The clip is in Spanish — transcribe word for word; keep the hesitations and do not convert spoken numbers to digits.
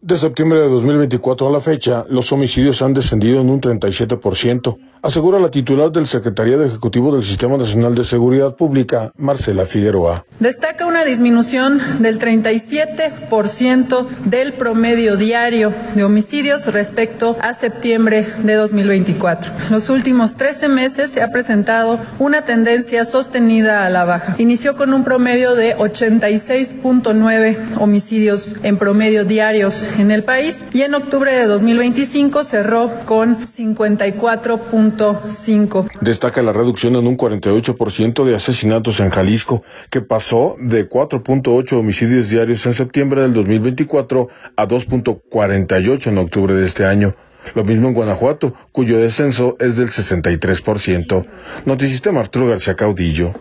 De septiembre de dos mil veinticuatro a la fecha, los homicidios han descendido en un treinta y siete por ciento, asegura la titular del Secretariado Ejecutivo del Sistema Nacional de Seguridad Pública, Marcela Figueroa. Destaca una disminución del treinta y siete por ciento del promedio diario de homicidios respecto a septiembre de dos mil veinticuatro. Los últimos trece meses se ha presentado una tendencia sostenida a la baja. Inició con un promedio de ochenta y seis punto nueve homicidios en promedio diarios en el país y en octubre de dos mil veinticinco cerró con cincuenta y cuatro punto cinco. Destaca la reducción en un cuarenta y ocho por ciento de asesinatos en Jalisco, que pasó de cuatro punto ocho homicidios diarios en septiembre del dos mil veinticuatro a dos punto cuarenta y ocho en octubre de este año. Lo mismo en Guanajuato, cuyo descenso es del sesenta y tres por ciento. Notisistema Arturo García Caudillo.